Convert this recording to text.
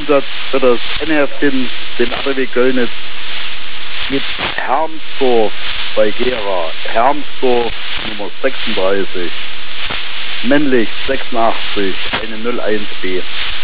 Einsatz für das NF-Team, den ADW Göllnitz, mit Hermsdorf bei Gera. Hermsdorf Nummer 36. Männlich 86, eine 01B.